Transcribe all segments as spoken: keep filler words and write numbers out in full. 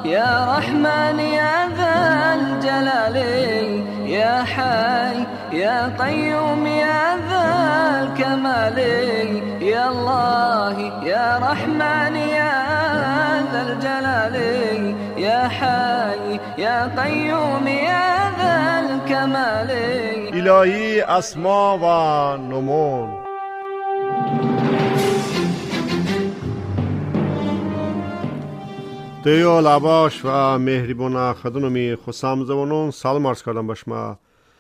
يا رحمن يا ذا الجلال يا حي يا قيوم يا ذا الكمال يا الله يا رحمن يا ذا الجلال يا حي يا قيوم يا ذا الكمال. الهی اسما و نمون. دیو لباش و مهربان خدونمی خسام زبانون سلام عرض کردم به شما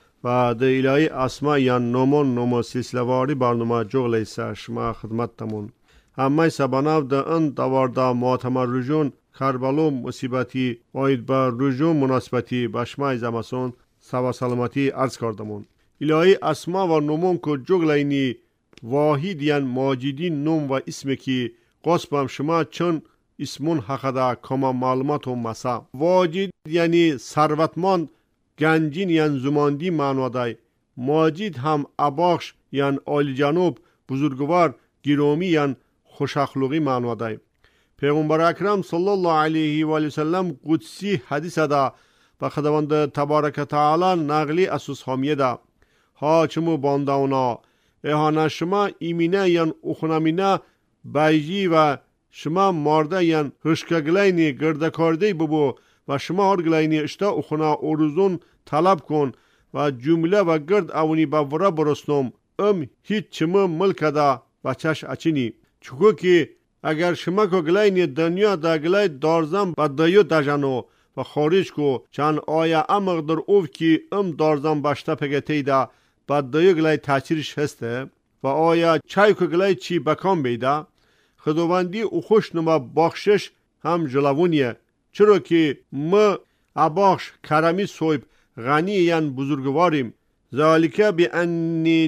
و دی الهی اسما یا نمون نمو سلسله واری برنامه جغل ایسا شما خدمت تمون همه سباناو ده ان دوارده معتمر رجون کربلو مصیبتی واید با رجون مناسبتی به شما زمسون سوا سلامتی عرض کردمون. الهی اسما و نمون که جغل اینی واحد یان ماجدین نوم و اسمی که قصبم شما چون اسمون حقدا کما معلومات و مسا واجد یعنی ثروتمند گنجین یعنی زماندی معنادای ماجد هم اباخش یعنی عالی جنوب بزرگوار گرامی یعنی خوش اخلاقی معنادای. پیغمبر اکرم صلی الله علیه و سلم قدسی حدیث دا و خداوند تبارک تعالی نقلی اساس حامیه دا ها چمو بانداونا اهانه شما ایمینه یعنی اخنامینه بیجی و شما مارده یان هشکگلینی گردکارده ببو و شما هرگلینی اشتا اخنا اوروزون طلب کن و جمله و گرد اونی باورا برستم ام هیچ چمه ملک دا بچش اچینی چکو که اگر شما که گلینی دنیا دا گلی دارزم با دیو دجانو و خارج کو چند آیا امغ در اوف که ام دارزم باشتا پگتی دا با دیو گلی تاثیرش هسته و آیا چای که گلی چی بکام بیده خداوندی او خوش نما بخشش هم جلوونیه چرا که ما اباخش کرمی صوب غنی یان بزرگواریم ذالکه بی انی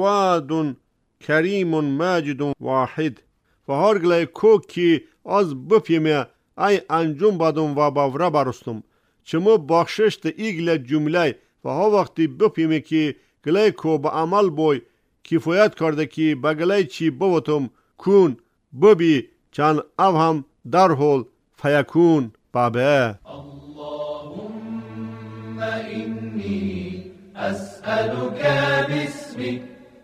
جواد کریم ماجد واحد و هرگله کو که از بپیمه ای انجام بدم و باوره برستم چما بخشش ده ایگل جمله و ها وقتی بپیمه که گله کو با عمل بوی کفایت کرده که بگله چی بوتم کون ببی چند او هم در حال فیکون بابه. اللهم اینی اسألك باسمك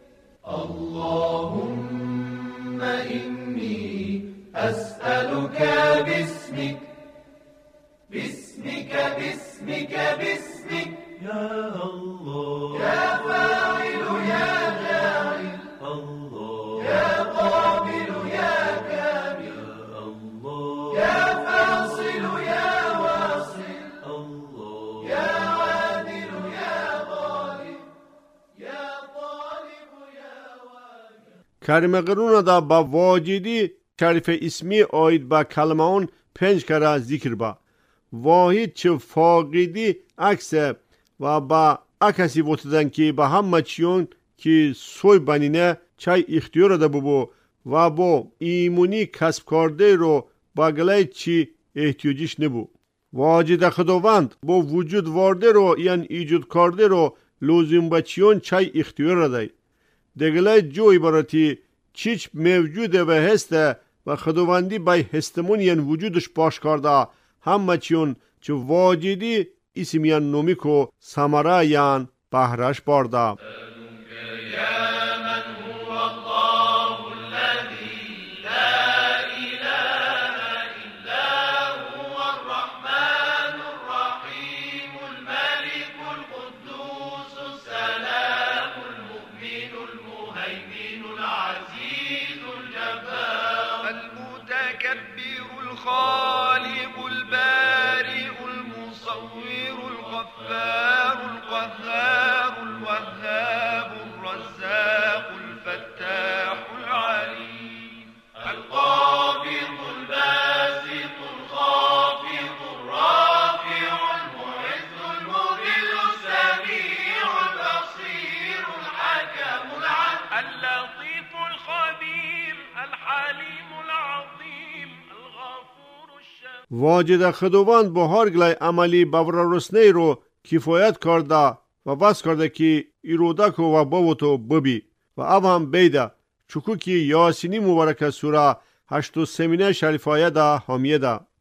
اللهم اینی اسألك باسمك باسمك باسمك باسمك یا الله یا فاعل یا جاعل الله یا قابل یا كامل الله يا فاصل يا واصل الله يا عادل يا غالب يا طالب يا واجب. کریم قرون دا با واجدی شریف اسمی آید با کلمه اون پنج کره ذکر با واحد چه فاقدی عکسه و با اکسی وطدن که با همه چیون که سوی بنینه چای اختیار ده ببو و با ایمونی کسب کرده رو با گلای چی احتیاجیش نبو واجد خداوند با وجود وارده رو یعنی ایجاد کرده رو لازم بچیون چای اختیار ده دگلای جو عبارتی چیچ موجوده و هسته و خداوندی بای هستمون یعنی وجودش باش کرده همه چیون چه واجدی اسم یعنی نومی کو سمره یعنی بهرش بارده. واجد خداوند با هر گلای عملی باور رسنی رو کفایت کرده و بس کرده که ایرودک و باوتو ببی و اب هم بیده چکو که یاسینی مبارک سوره هشت و سمینه شریفایه ده حامیه ده